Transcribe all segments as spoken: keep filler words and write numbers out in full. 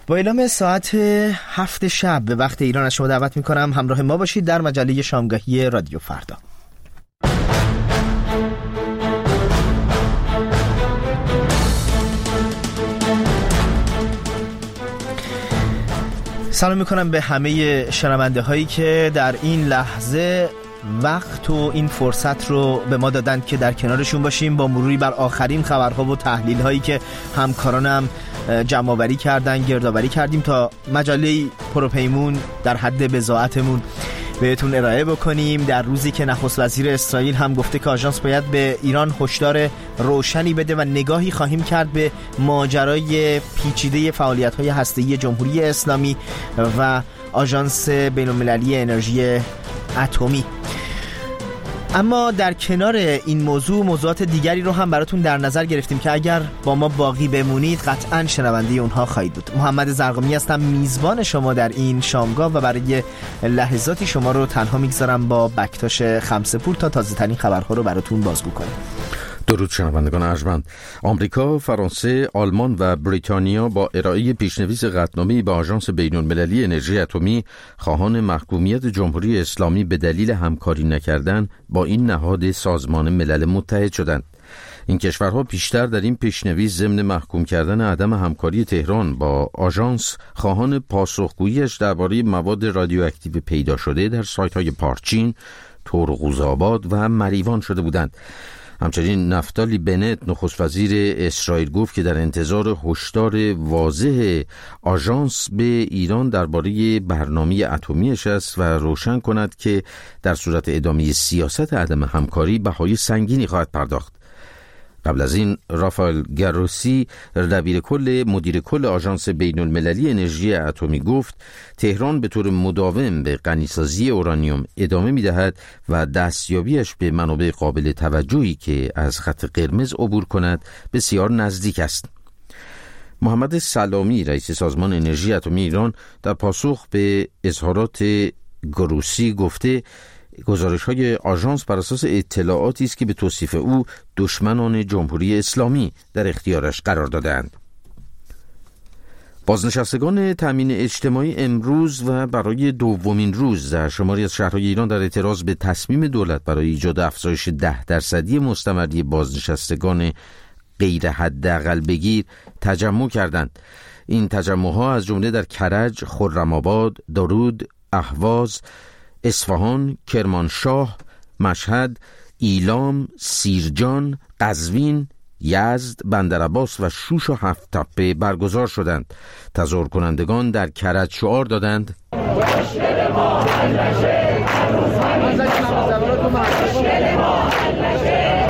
با اعلام ساعت هفت شب به وقت ایران از شما دعوت میکنم همراه ما باشید در مجله شامگاهی رادیو فردا. سلام میکنم به همه شنونده هایی که در این لحظه وقت و این فرصت رو به ما دادند که در کنارشون باشیم با مروری بر آخرین خبرها و تحلیل هایی که همکارانم جمع آوری کردن، گردآوری کردیم تا مجله پروپیمون در حد بضاعتمون بهتون ارائه بکنیم. در روزی که نخست وزیر اسرائیل هم گفته که آژانس باید به ایران هشدار روشنی بده و نگاهی خواهیم کرد به ماجرای پیچیده فعالیت‌های هسته‌ای جمهوری اسلامی و آژانس بین‌المللی انرژی اتمی. اما در کنار این موضوع موضوعات دیگری رو هم براتون در نظر گرفتیم که اگر با ما باقی بمونید قطعاً شنونده اونها خواهید بود. محمد زرقامی هستم، میزبان شما در این شامگاه و برای لحظاتی شما رو تنها میگذارم با بکتاش خمسه‌پور تا تازه ترین خبرها رو براتون بازگو کنیم. درود شنوندگان ارجمند. آمریکا، فرانسه، آلمان و بریتانیا با ارائه پیشنویس قطعنامه‌ای به آژانس بین‌المللی انرژی اتمی خواهان محکومیت جمهوری اسلامی به دلیل همکاری نکردن با این نهاد سازمان ملل متحد شدند. این کشورها پیشتر در این پیشنویس ضمن محکوم کردن عدم همکاری تهران با آژانس خواهان پاسخگویی‌اش درباره مواد رادیواکتیو پیدا شده در سایت‌های پارچین، تورغوزآباد و مریوان شده بودند. همچنین نفتالی بنت نخست وزیر اسرائیل گفت که در انتظار هشدار واضح آژانس به ایران درباره برنامه اتمیش است و روشن کند که در صورت ادامه سیاست عدم همکاری بهای سنگینی خواهد پرداخت. قبل از این رافائل گروسی دبیر کل مدیر کل آژانس بین‌المللی انرژی اتمی گفت تهران به طور مداوم به غنیسازی اورانیوم ادامه می‌دهد و دستیابیش به منابع قابل توجهی که از خط قرمز عبور کند بسیار نزدیک است. محمد سلامی رئیس سازمان انرژی اتمی ایران در پاسخ به اظهارات گروسی گفته گزارش‌های آژانس بر اساس اطلاعاتی است که به توصیف او دشمنان جمهوری اسلامی در اختیارش قرار دادند. بازنشستگان تامین اجتماعی امروز و برای دومین روز در شماری از شهرهای ایران در اعتراض به تصمیم دولت برای ایجاد افزایش ده درصدی مستمری بازنشستگان غیر حداقل بگیر تجمع کردند. این تجمع‌ها از جمله در کرج، خرم‌آباد، دارود، اهواز، اصفهان، کرمانشاه، مشهد، ایلام، سیرجان، قزوین، یزد، بندرعباس و شوش و هفت تپه برگزار شدند. تظاهر کنندگان در کرج شعار دادند مشکل ما حل نشه، مشکل ما حل نشه.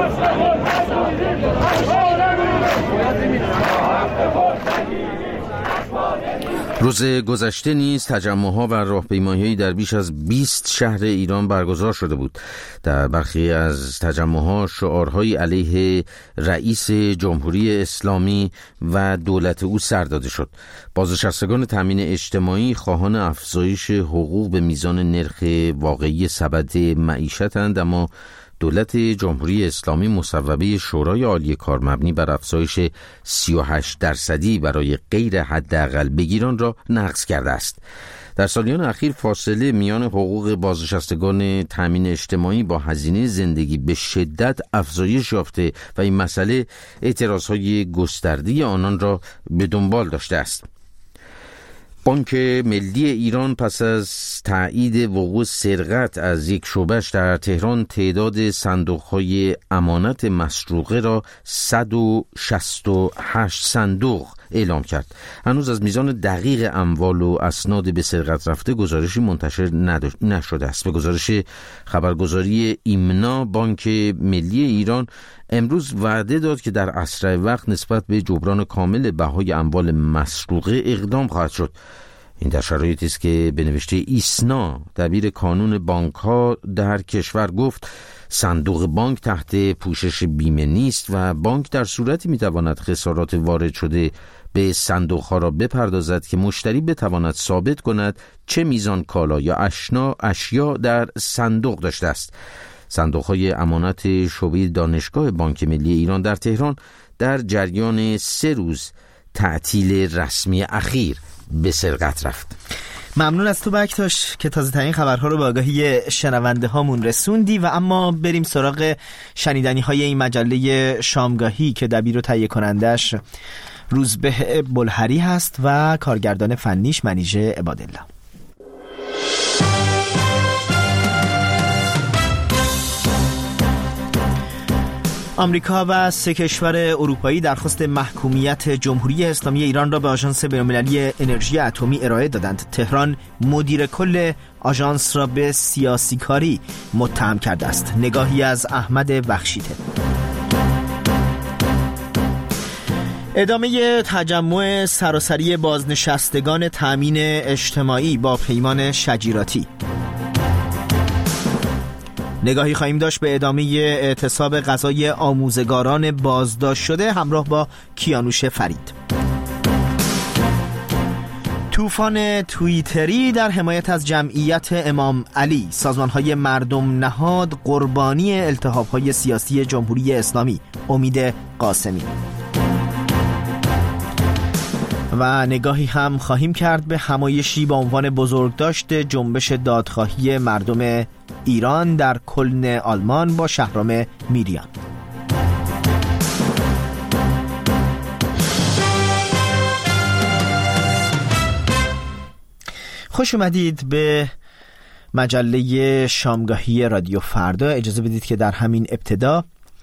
روز گذشته نیز تجمع‌ها و راهپیمایی‌هایی در بیش از بیست شهر ایران برگزار شده بود. در برخی از تجمع‌ها شعارهایی علیه رئیس جمهوری اسلامی و دولت او سر داده شد. بازنشستگان تامین اجتماعی خواهان افزایش حقوق به میزان نرخ واقعی سبد معیشت‌اند، اما دولت جمهوری اسلامی مصوبه شورای عالی کار مبنی بر افزایش سی و هشت درصدی برای غیر حداقل بگیران را نقض کرده است. در سالیان اخیر فاصله میان حقوق بازنشستگان تامین اجتماعی با هزینه زندگی به شدت افزایش یافته و این مسئله اعتراضهای گسترده آنان را به دنبال داشته است. بانک ملی ایران پس از تایید وقوع سرقت از یک شعبه‌اش در تهران تعداد صندوق‌های امانت مسروقه را صد و شصت و هشت صندوق اعلام کرد. هنوز از میزان دقیق اموال و اسناد به سرقت رفته گزارشی منتشر نشده است. به گزارش خبرگزاری ایمنا، بانک ملی ایران امروز وعده داد که در اسرع وقت نسبت به جبران کامل بهای اموال مسروقه اقدام خواهد شد. این در شرایطی است که به نوشته ایسنا دبیر کانون بانک‌ها در کشور گفت صندوق بانک تحت پوشش بیمه نیست و بانک در صورتی می‌تواند خسارات وارد شده به صندوق‌ها را بپردازد که مشتری بتواند ثابت کند چه میزان کالا یا اشنا اشیا در صندوق داشته است. صندوق‌های امانت شعبه دانشگاه بانک ملی ایران در تهران در جریان سه روز تعطیل رسمی اخیر به سرقت رفت. ممنون از تو بکتاش که تازه ترین خبرها رو به آگاهی شنونده هامون رسوندی. و اما بریم سراغ شنیدنی های این مجله شامگاهی که دبیر و تهیه کنندش روزبه بلهری هست و کارگردان فنیش منیژه عبادالله. آمریکا و سه کشور اروپایی درخواست محکومیت جمهوری اسلامی ایران را به آژانس بین‌المللی انرژی اتمی ارائه دادند. تهران مدیر کل آژانس را به سیاسی کاری متهم کرده است. نگاهی از احمد بخشیده. ادامه تجمع سراسری بازنشستگان تامین اجتماعی با پیمان شجیراتی. نگاهی خواهیم داشت به ادامه اعتصاب غذای آموزگاران بازداشت شده همراه با کیانوش فرید. طوفان توییتری در حمایت از جمعیت امام علی. سازمان‌های مردم نهاد قربانی التهاب‌های سیاسی جمهوری اسلامی. امید قاسمی. و نگاهی هم خواهیم کرد به همایشی با عنوان بزرگداشت جنبش دادخواهی مردم ایران در کلن آلمان با شهرام میریان. خوش اومدید به مجله شامگاهی رادیو فردا. اجازه بدید که در همین ابتدا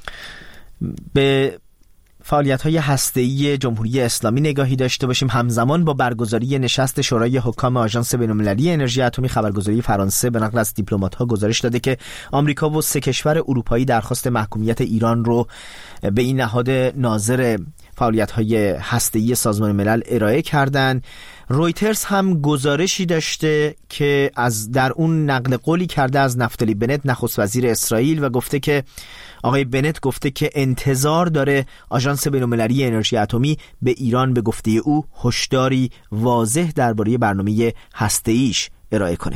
به فعالیت‌های هسته‌ای جمهوری اسلامی نگاهی داشته باشیم. همزمان با برگزاری نشست شورای حکام آژانس بین‌المللی انرژی اتمی، خبرگزاری فرانسه به نقل از دیپلمات‌ها گزارش داده که آمریکا و سه کشور اروپایی درخواست محکومیت ایران رو به این نهاد ناظر فعالیت‌های هسته‌ای سازمان ملل ارائه کردند. رویترز هم گزارشی داشته که از در اون نقل قولی کرده از نفتالی بنت، نخست وزیر اسرائیل، و گفته که آقای بنت گفته که انتظار داره آژانس بین‌المللی انرژی اتمی به ایران به گفته او هشداری واضح درباره برنامه هسته‌ایش ارائه کنه.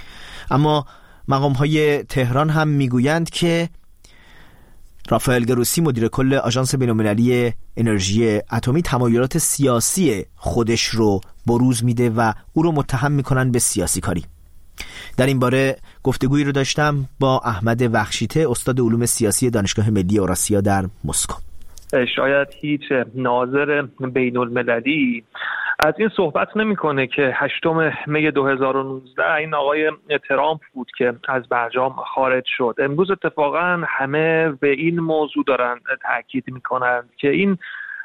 اما مقام‌های تهران هم میگویند که رافائل گروسی مدیر کل آژانس بین‌المللی انرژی اتمی تمایلات سیاسی خودش رو بروز میده و او رو متهم میکنن به سیاسی کاری. در این باره گفتگویی رو داشتم با احمد بخشیده، استاد علوم سیاسی دانشگاه ملی اوراسیا در مسکو. شاید هیچ ناظر بین المللی از این صحبت نمیکنه که هشتم می دو هزار و نوزده این آقای ترامپ بود که از برجام خارج شد. امروز اتفاقا همه به این موضوع دارن تاکید میکنن که این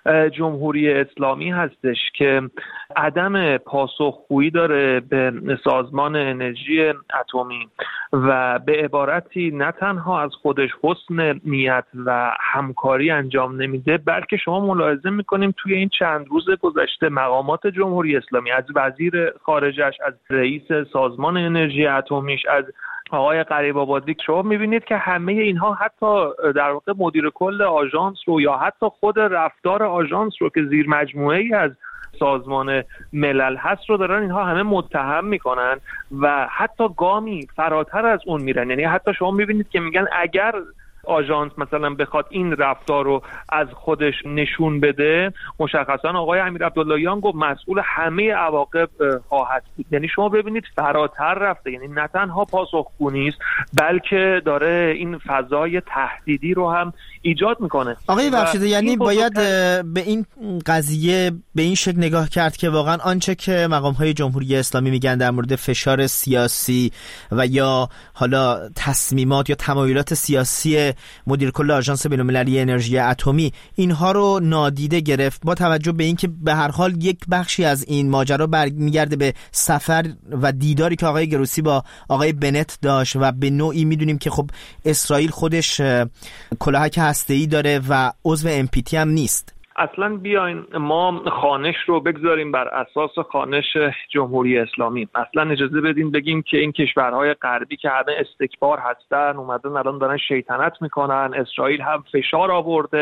جمهوری اسلامی هستش که عدم پاسخگویی داره به سازمان انرژی اتمی و به عبارتی نه تنها از خودش حسن نیت و همکاری انجام نمیده، بلکه شما ملاحظه میکنیم توی این چند روز گذشته مقامات جمهوری اسلامی، از وزیر خارجش، از رئیس سازمان انرژی اتمیش، از آقای غریب‌آبادی، شما میبینید که همه اینها حتی در واقع مدیر کل آژانس رو یا حتی خود رفتار آژانس رو که زیر مجموعه‌ای از سازمان ملل هست رو دارن اینها همه متهم میکنن و حتی گامی فراتر از اون میرن. یعنی حتی شما میبینید که میگن اگر آژانس مثلا بخواد این رفتار رو از خودش نشون بده، مشخصا آقای امیر عبداللهیان گفت مسئول همه عواقب خواهد بود. یعنی شما ببینید فراتر رفته، یعنی نه تنها پاسخگو نیست بلکه داره این فضای تهدیدی رو هم ایجاد میکنه. آقای بخشیده، یعنی باید به این قضیه به این شکل نگاه کرد که واقعا آنچه که مقام‌های جمهوری اسلامی میگن در مورد فشار سیاسی و یا حالا تصمیمات یا تمایلات سیاسی مدیر کل آژانس بین‌المللی انرژی اتمی، اینها رو نادیده گرفت، با توجه به اینکه به هر حال یک بخشی از این ماجرا برمیگرده به سفر و دیداری که آقای گروسی با آقای بنت داشت و به نوعی میدونیم که خب اسرائیل خودش کلاهک هسته‌ای داره و عضو ام پی تی هم نیست. اصلا بیاین ما خانش رو بگذاریم بر اساس خانش جمهوری اسلامی. اصلا اجازه بدین بگیم که این کشورهای غربی که همه استکبار هستن اومدن الان دارن شیطنت میکنن، اسرائیل هم فشار آورده،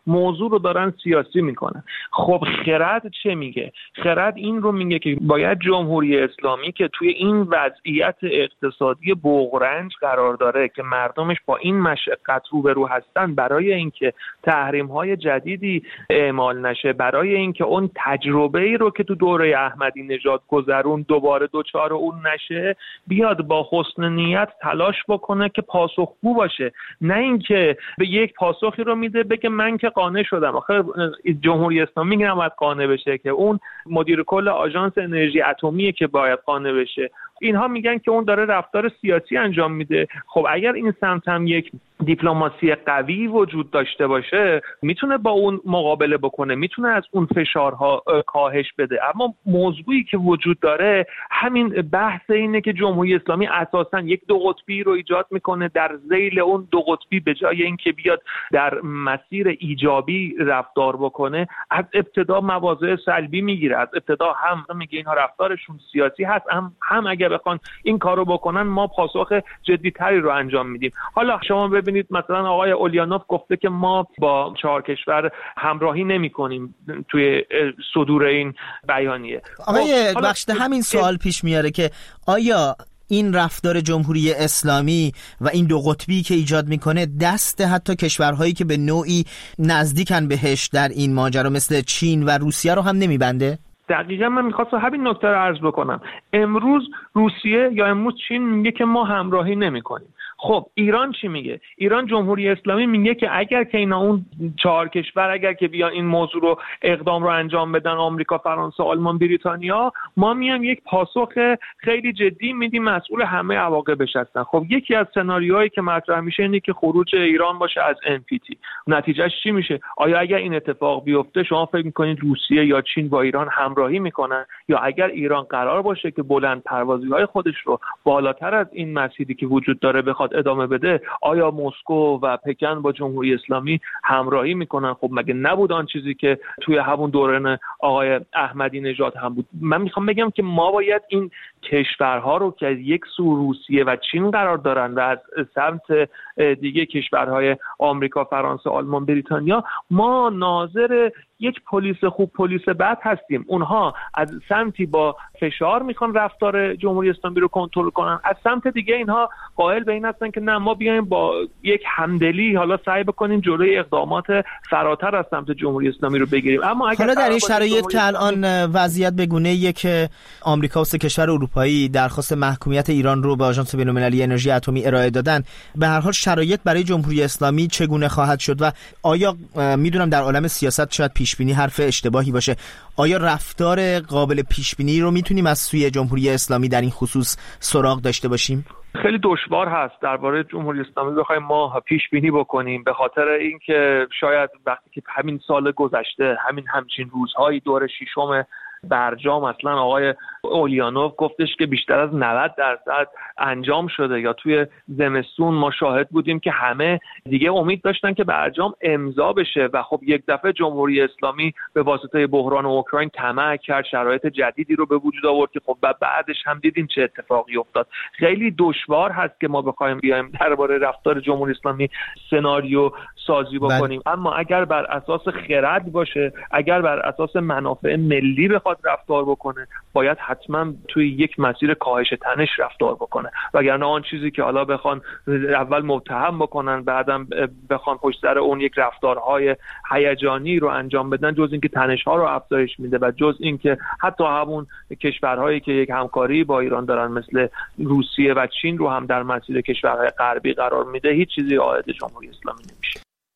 موضوع رو دارن سیاسی میکنن. خب خرد چه میگه؟ خرد این رو میگه که باید جمهوری اسلامی که توی این وضعیت اقتصادی بغرنج قرار داره که مردمش با این مشقت روبرو هستن، برای اینکه تحریم‌های جدیدی اعمال نشه، برای اینکه اون تجربه‌ای رو که تو دوره احمدی نژاد گذرون دوباره دوچار اون نشه، بیاد با حسن نیت تلاش بکنه که پاسخگو باشه، نه اینکه به یک پاسخی رو میده بگه من که قانع شدم. آخه جمهوری اسلامی میگه باید قانع بشه که اون مدیر کل آژانس انرژی اتمیه که باید قانع بشه. اینها میگن که اون داره رفتار سیاسی انجام میده. خب اگر این سمت هم یک دیپلماسی قوی وجود داشته باشه، میتونه با اون مقابله بکنه، میتونه از اون فشارها کاهش بده. اما موضوعی که وجود داره همین بحث اینه که جمهوری اسلامی اساساً یک دو قطبی رو ایجاد میکنه، در ذیل اون دو قطبی به جای اینکه بیاد در مسیر ایجابی رفتار بکنه، از ابتدا مواضع سلبی میگیره. از ابتدا هم میگه اینها رفتارشون سیاسی هست، هم هم اگه بخوان این کارو بکنن ما پاسخ جدی‌تری رو انجام میدیم. حالا شما ببینید مثلا آقای اولیانوف گفته که ما با چهار کشور همراهی نمی‌کنیم توی صدور این بیانیه. آقای بخشت همین سوال پیش میاره که آیا این رفتار جمهوری اسلامی و این دو قطبی که ایجاد میکنه دست حتی کشورهایی که به نوعی نزدیکن بهش در این ماجرا مثل چین و روسیه رو هم نمیبنده؟ دقیقا من میخواستم همین نکته رو عرض بکنم. امروز روسیه یا امروز چین میگه که ما همراهی نمی کنیم. خب ایران چی میگه؟ ایران جمهوری اسلامی میگه که اگر که اینا اون چهار کشور اگر که بیان این موضوع رو اقدام رو انجام بدن، آمریکا، فرانسه، آلمان، بریتانیا، ما میام یک پاسخ خیلی جدی میدیم، مسئول همه عواقبش هستن. خب یکی از سناریوهایی که مطرح میشه اینه که خروج ایران باشه از ان پی تی. نتیجهش چی میشه؟ آیا اگر این اتفاق بیفته شما فکر میکنید روسیه یا چین با ایران همراهی میکنن؟ یا اگر ایران قرار باشه که بلند پروازی‌های خودش رو بالاتر از این مسیری که وجود داره بخواد ادامه بده، آیا مسکو و پکن با جمهوری اسلامی همراهی میکنن؟ خب مگه نبود آن چیزی که توی همون دوران آقای احمدی نژاد هم بود؟ من میخوام بگم که ما باید این کشورها رو که یک سو روسیه و چین قرار دارن و از سمت دیگه کشورهای آمریکا، فرانسه، آلمان، بریتانیا، ما ناظر یک پلیس خوب پلیس بد هستیم. اونها از سمتی با فشار میخوان رفتار جمهوری اسلامی رو کنترل کنن، از سمت دیگه اینها قائل به این هستن که نه ما بیایم با یک همدلی حالا سعی بکنیم جلوی اقدامات فراتر از سمت جمهوری اسلامی رو بگیریم. اما اگر حالا در این شرایط که الان وضعیت به گونه‌ایه که آمریکا و سه کشور اروپایی درخواست محکومیت ایران رو به آژانس بین‌المللی انرژی اتمی ارائه دادن، به هر حال شرایط برای جمهوری اسلامی چگونه خواهد شد؟ و آیا میدونم در عالم سیاست شاید پیش بینی حرف اشتباهی باشه، آیا رفتار قابل پیش بینی رو میتونیم از سوی جمهوری اسلامی در این خصوص سراغ داشته باشیم؟ خیلی دشوار هست درباره جمهوری اسلامی بخوایم ما پیش بینی بکنیم، به خاطر اینکه شاید وقتی که همین سال گذشته همین همچین روزهایی دور ششم برجام اصلا آقای اولیانوف گفتش که بیشتر از نود درصد انجام شده، یا توی زمستون ما شاهد بودیم که همه دیگه امید داشتن که برجام امضا بشه و خب یک دفعه جمهوری اسلامی به واسطه بحران اوکراین طمع کرد، شرایط جدیدی رو به وجود آورد که خب بعدش هم دیدیم چه اتفاقی افتاد. خیلی دشوار هست که ما بخوایم بیایم درباره رفتار جمهوری اسلامی سناریو سازی بکنیم، بل... اما اگر بر اساس خرد باشه، اگر بر اساس منافع ملی بخواد رفتار بکنه، باید حتما توی یک مسیر کاهش تنش رفتار بکنه، وگرنه آن چیزی که حالا بخوان اول متهم بکنن بعدم بخوان پشت سر اون یک رفتارهای هیجانی رو انجام بدن، جز اینکه تنش‌ها رو افزایش میده و جز اینکه حتی همون کشورهایی که یک همکاری با ایران دارن مثل روسیه و چین رو هم در مسیر کشورهای غربی قرار میده، هیچ چیزی عائد جمهوری اسلامی نمیشه.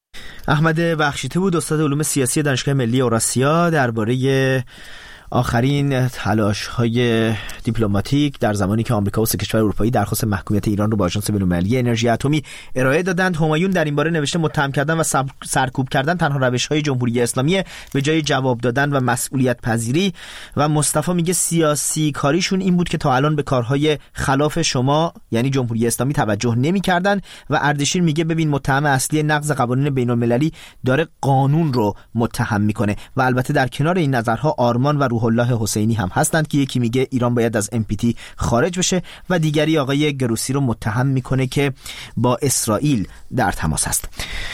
احمد بخشیته بود، استاد علوم سیاسی دانشگاه ملی اوراسیا، درباره آخرین تلاش‌های دیپلماتیک در زمانی که آمریکا و سه کشور اروپایی درخواست محکومیت ایران رو با آژانس بین‌المللی انرژی اتمی ارائه دادند. همایون در این باره نوشته متهم کردن و سرکوب کردن تنها روش‌های جمهوری اسلامی به جای جواب دادن و مسئولیت پذیری. و مصطفی میگه سیاسی کاریشون این بود که تا الان به کارهای خلاف شما یعنی جمهوری اسلامی توجه نمی‌کردن. و اردشیر میگه ببین متهم اصلی نقض قوانین بین‌المللی داره قانون رو متهم میکنه. و البته در کنار این نظرها آرمان و روح الله حسینی هم هستند که یکی میگه ایران باید از ام پی تی خارج بشه و دیگری آقای گروسی رو متهم میکنه که با اسرائیل در تماس هست.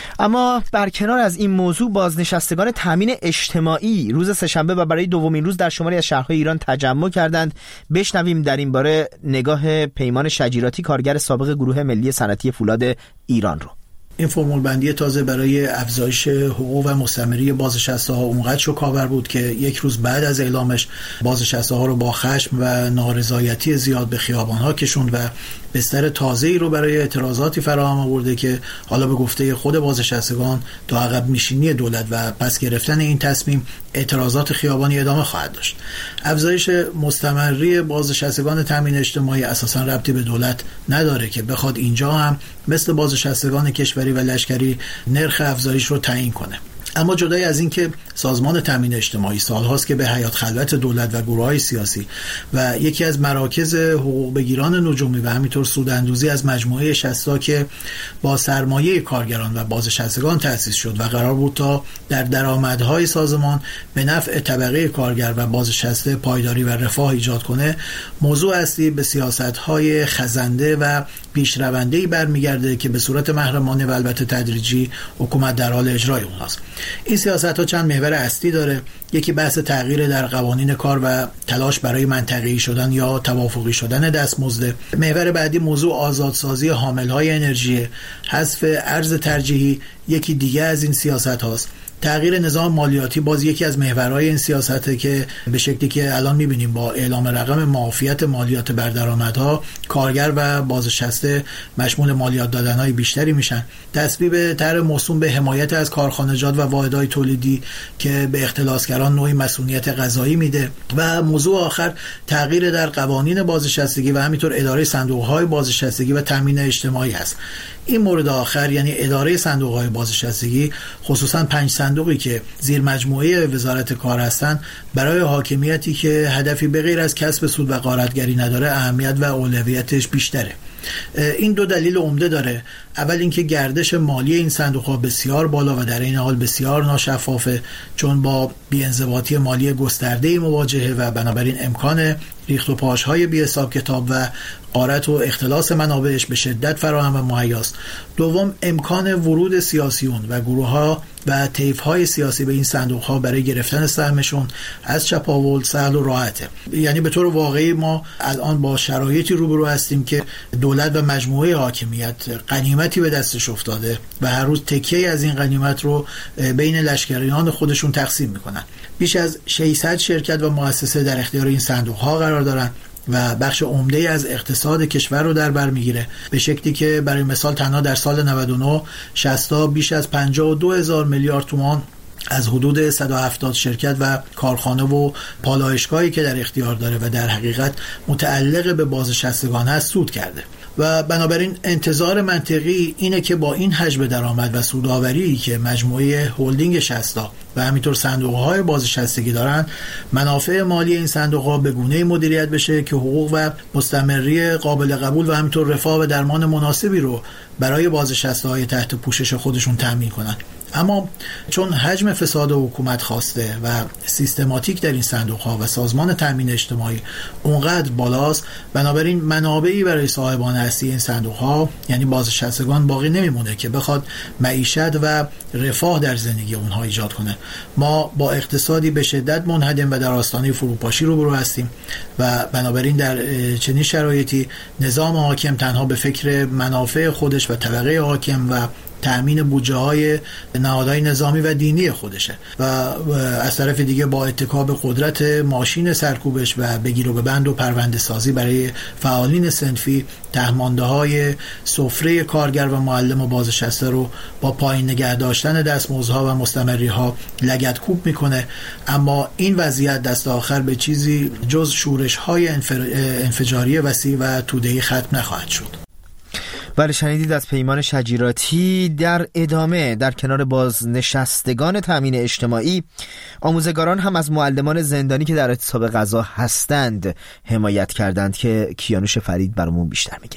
اما برکنار از این موضوع، بازنشستگان تامین اجتماعی روز سه‌شنبه و برای دومین روز در شماری از شهرهای ایران تجمع کردند. بشنویم در این باره نگاه پیمان شجیراتی، کارگر سابق گروه ملی صنعتی فولاد ایران رو. این فرمول بندی تازه برای افزایش حقوق و مستمری بازنشسته ها اونقدر شکاور بود که یک روز بعد از اعلامش بازنشسته ها رو با خشم و نارضایتی زیاد به خیابان ها کشوند و بستر تازه‌ای رو برای اعتراضاتی فراهم آورده که حالا به گفته خود بازنشستگان تا عقب نشینی دولت و پس گرفتن این تصمیم اعتراضات خیابانی ادامه خواهد داشت. افزایش مستمری بازنشستگان تامین اجتماعی اساساً ربطی به دولت نداره که بخواد اینجا هم مثل بازنشستگان کشوری و لشکری نرخ افزایش رو تعیین کنه. اما جدای از این که سازمان تامین اجتماعی سالهاست که به حیات خلوت دولت و گروه‌های سیاسی و یکی از مراکز حقوق بگیران نجومی و همینطور سوداندوزی از مجموعه شصت که با سرمایه کارگران و بازنشستگان تأسیس شد و قرار بود تا در درآمدهای سازمان به نفع طبقه کارگر و بازنشسته پایداری و رفاه ایجاد کنه، موضوع اصلی به سیاست‌های خزنده و پیشرونده‌ای برمیگرده که به صورت محرمانه و البته تدریجی حکومت در حال اجرای اونهاست. این سیاست‌ها چند محور اصلی داره. یکی بحث تغییر در قوانین کار و تلاش برای منطقه‌ای شدن یا توافقی شدن دستمزد. محور بعدی موضوع آزادسازی حامل‌های انرژی، حذف ارز ترجیحی یکی دیگه از این سیاست هاست. تغییر نظام مالیاتی باز یکی از محورهای این سیاسته که به شکلی که الان می‌بینیم با اعلام رقم معافیت مالیات بر درآمدها، کارگر و بازنشسته مشمول مالیات دادن‌های بیشتری میشن. تصویب طرح موسوم به حمایت از کارخانجات و واحدهای تولیدی که به اختلاسگران نوعی مسئولیت قضایی میده. و موضوع آخر تغییر در قوانین بازنشستگی و همینطور اداره صندوق‌های بازنشستگی و تامین اجتماعی هست. این مورد آخر یعنی اداره صندوق‌های بازنشستگی، خصوصا پنج صندوقی که زیر مجموعه وزارت کار هستند، برای حاکمیتی که هدفی به غیر از کسب سود و غارتگری نداره اهمیت و اولویتش بیشتره. این دو دلیل عمده داره. اول اینکه گردش مالی این صندوق‌ها بسیار بالا و در این حال بسیار ناشفافه، چون با بی‌انضباطی مالی گسترده‌ای مواجهه و بنابراین امکان ریخت و پاش‌های بی حساب کتاب و غارت و اختلاس منابعش به شدت فراهم و مهیاست. دوم، امکان ورود سیاسیون و گروه‌ها و طیف‌های سیاسی به این صندوق‌ها برای گرفتن سهمشون از چپاول سهل و راحته. یعنی به طور واقعی ما الان با شرایطی روبرو هستیم که دولت و مجموعه حاکمیت غنیمتی به دستش افتاده و هر روز تکیه از این غنیمت رو بین لشکریان خودشون تقسیم میکنن. بیش از ششصد شرکت و مؤسسه در اختیار این صندوق‌ها قرار دارن و بخش عمده از اقتصاد کشور رو در بر میگیره، به شکلی که برای مثال تنها در سال نود و نه شصت بیش از پنجاه و دو هزار میلیارد تومان از حدود صد و هفتاد شرکت و کارخانه و پالایشگاهی که در اختیار داره و در حقیقت متعلق به بازنشستگان هست سود کرده. و بنابراین انتظار منطقی اینه که با این حجم درآمد و سودآوری که مجموعه هلدینگ شصت و همینطور صندوق‌های بازنشستگی دارن، منافع مالی این صندوق‌ها به گونه‌ای مدیریت بشه که حقوق و مستمری قابل قبول و همینطور رفاه و درمان مناسبی رو برای بازنشسته‌های تحت پوشش خودشون تامین کنن. اما چون حجم فساد حکومت خواسته و سیستماتیک در این صندوق‌ها و سازمان تامین اجتماعی اونقدر بالاست، بنابراین منابعی برای صاحبان اصلی این صندوق‌ها یعنی بازنشستگان باقی نمیمونه که بخواد معیشت و رفاه در زندگی اونها ایجاد کنه. ما با اقتصادی به شدت منهدم و در آستانه فروپاشی روبرو هستیم و بنابراین در چنین شرایطی نظام حاکم تنها به فکر منافع خودش و طبقه حاکم و تأمین بودجه های نهادهای نظامی و دینی خودشه و از طرف دیگه با اتکا به قدرت ماشین سرکوبش و بگیر و ببند و پرونده سازی برای فعالین صنفی، تهمانده های سفره کارگر و معلم و بازنشسته رو با پایین نگه داشتن دستمزدها و مستمری ها لگدکوب میکنه. اما این وضعیت دست آخر به چیزی جز شورش های انفجاری وسیع و توده‌ای ختم نخواهد شد. بله، شنیدید از پیمان شجیراتی. در ادامه در کنار بازنشستگان تامین اجتماعی، آموزگاران هم از معلمان زندانی که در اعتصاب غذا هستند حمایت کردند که کیانوش فرید برامون بیشتر میگه.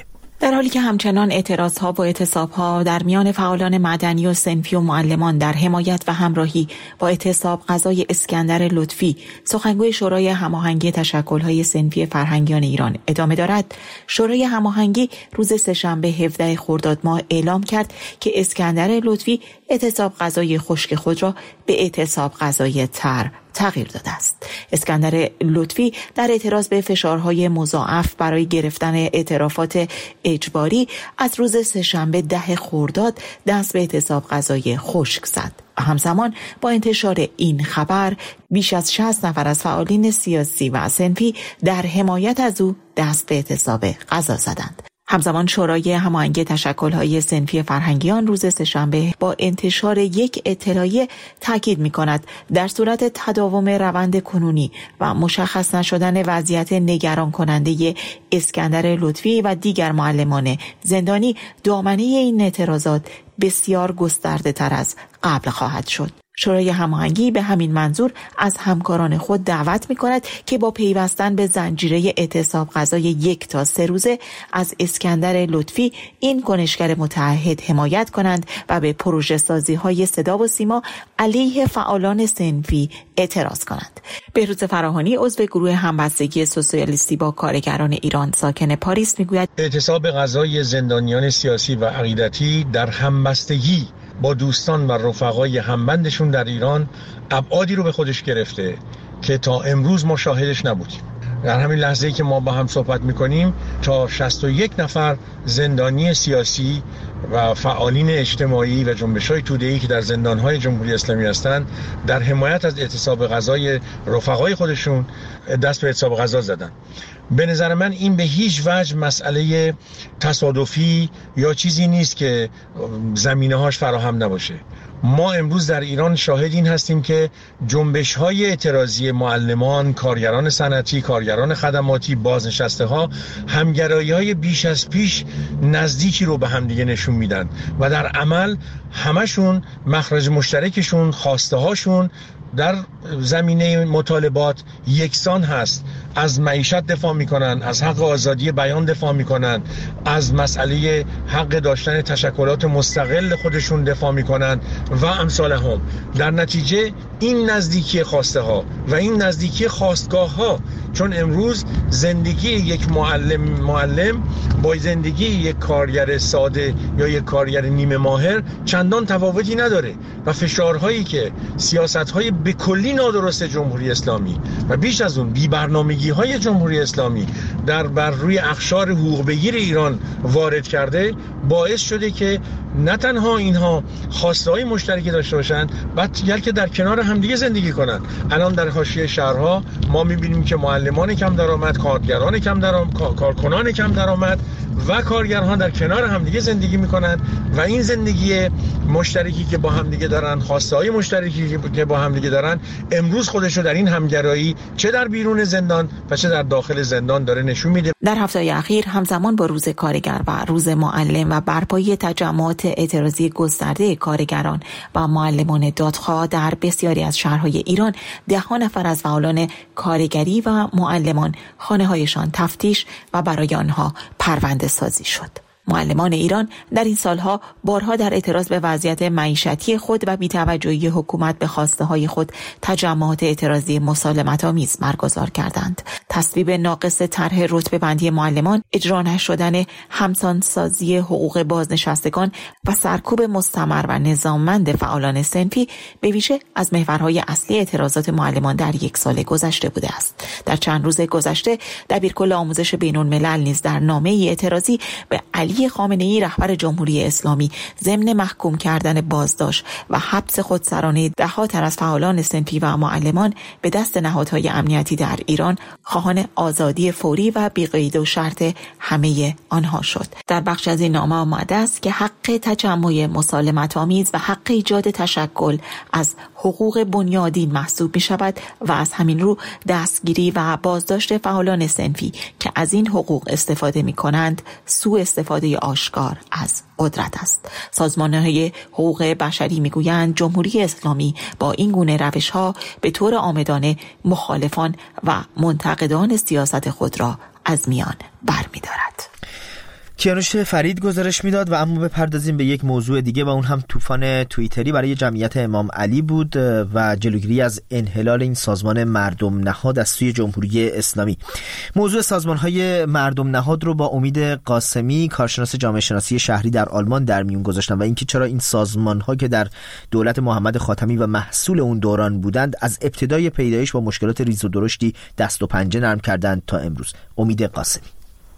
در حالی که همچنان اعتراضها و اعتصابها در میان فعالان مدنی و صنفی و معلمان در حمایت و همراهی با اعتصاب غذای اسکندر لطفی، سخنگوی شورای هماهنگی تشکل‌های صنفی فرهنگیان ایران ادامه دارد، شورای هماهنگی روز سه‌شنبه هفدهم خرداد ماه اعلام کرد که اسکندر لطفی اعتصاب غذای خشک خود را به اعتصاب غذای تر تغییر داده است. اسکندر لطفی در اعتراض به فشارهای مضاعف برای گرفتن اعترافات اجباری از روز سه‌شنبه ده خرداد دست به اعتصاب غذای خشک زد. همزمان با انتشار این خبر بیش از شصت نفر از فعالین سیاسی و صنفی در حمایت از او دست به اعتصاب غذا زدند. همزمان شورای هماهنگی تشکل‌های صنفی فرهنگیان روز سه‌شنبه با انتشار یک اطلاعیه تاکید می‌کند در صورت تداوم روند کنونی و مشخص نشدن وضعیت نگران کننده اسکندر لطفی و دیگر معلمان زندانی، دامنه این اعتراضات بسیار گسترده تر از قبل خواهد شد. شورای هماهنگی به همین منظور از همکاران خود دعوت می‌کند که با پیوستن به زنجیره اعتصاب غذای یک تا سه روزه از اسکندر لطفی، این کنشگر متعهد حمایت کنند و به پروژه سازی‌های صدا و سیما علیه فعالان صنفی اعتراض کنند. بهروز فراهانی عضو گروه همبستگی سوسیالیستی با کارگران ایران ساکن پاریس میگوید اعتصاب غذای زندانیان سیاسی و عقیدتی در همبستگی با دوستان و رفقای همبندشون در ایران ابعادی رو به خودش گرفته که تا امروز ما شاهدش نبودیم. در همین لحظه‌ای که ما با هم صحبت می‌کنیم تا شصت و یک نفر زندانی سیاسی و فعالین اجتماعی و جنبش‌های توده‌ای که در زندان‌های جمهوری اسلامی هستند در حمایت از اعتصاب غذای رفقای خودشون دست به اعتصاب غذا زدن. به نظر من این به هیچ وجه مسئله تصادفی یا چیزی نیست که زمینه‌هاش فراهم نباشه. ما امروز در ایران شاهد این هستیم که جنبش‌های اعتراضی معلمان، کارگران صنعتی، کارگران خدماتی، بازنشسته‌ها همگرایی‌های بیش از پیش نزدیکی رو به همدیگه نشون میدن و در عمل همشون مخرج مشترکشون، خواسته‌هاشون در زمینه مطالبات یکسان هست. از معیشت دفاع میکنن، از حق آزادی بیان دفاع میکنن، از مسئله حق داشتن تشکلات مستقل خودشون دفاع میکنن و امثال هم. در نتیجه این نزدیکی خواسته ها و این نزدیکی خواستگاه ها، چون امروز زندگی یک معلم معلم با زندگی یک کارگر ساده یا یک کارگر نیمه ماهر چندان تفاوتی نداره و فشارهایی که سیاست‌های به کلی نادرست جمهوری اسلامی و بیش از اون بی‌برنامگی‌های جمهوری اسلامی در بر روی اقشار حقوق بگیر ایران وارد کرده، باعث شده که نه تنها اینها خواسته‌های مشترکی داشته باشن، بلکه در کنار همدیگه زندگی کنن. الان در حاشیه شهرها ما می‌بینیم که معلمان کم درآمد، کارگران کم درآمد، کارکنان کم درآمد و کارگران در کنار همدیگه زندگی میکنن و این زندگی مشترکی که با همدیگه دارن، خواسته‌های مشترکی که با همدیگه دارن، امروز خودشو در این همگرایی چه در بیرون زندان و چه در داخل زندان داره نشون میده. در هفته اخیر همزمان با روز کارگر و روز معلم و برپایی تجمعات اعتراضی گسترده کارگران و معلمان دادخواه در بسیاری از شهرهای ایران، ده ها نفر از فعالان کارگری و معلمان خانه‌هایشان تفتیش و برای آنها پرونده سازی شد. معلمان ایران در این سالها بارها در اعتراض به وضعیت معیشتی خود و بی‌توجهی حکومت به خواسته خود تجمعات اعتراضی مسالمت‌آمیز برگزار کردند. تصویب ناقص طرح رتبه بندی معلمان، اجرا نشدن همسانسازی حقوق بازنشستگان و سرکوب مستمر و نظاممند فعالان صنفی به ویژه از محورهای اصلی اعتراضات معلمان در یک سال گذشته بوده است. در چند روز گذشته دبیرکل آموزش بین‌الملل نیز در نامه‌ای اعتراضی به علی خامنه‌ای رهبر جمهوری اسلامی ضمن محکوم کردن بازداشت و حبس خودسرانه ده‌ها تن از فعالان صنفی و معلمان به دست نهادهای امنیتی در ایران خواهان آزادی فوری و بی‌قید و شرط همه آنها شد. در بخش از این نامه آمده است که حق تجمع مسالمت‌آمیز و حق ایجاد تشکل از حقوق بنیادین محسوب می شود و از همین رو دستگیری و بازداشت فعالان صنفی که از این حقوق استفاده می کنند سوء استفاده آشکار از قدرت است. سازمان‌های حقوق بشری میگویند جمهوری اسلامی با این گونه روش‌ها به طور عامدانه مخالفان و منتقدان سیاست خود را از میان برمی‌دارد. کیانوش فرید گزارش میداد. و اما بپردازیم به یک موضوع دیگه و اون هم طوفان توییتری برای جمعیت امام علی بود و جلوگیری از انحلال این سازمان مردم نهاد از سوی جمهوری اسلامی. موضوع سازمان‌های مردم نهاد رو با امید قاسمی، کارشناس جامعه شناسی شهری در آلمان در میون گذاشتم و اینکه چرا این سازمان‌ها که در دولت محمد خاتمی و محصول اون دوران بودند از ابتدای پیدایش با مشکلات ریز و درشتی دست و پنجه نرم کردند تا امروز. امید قاسمی: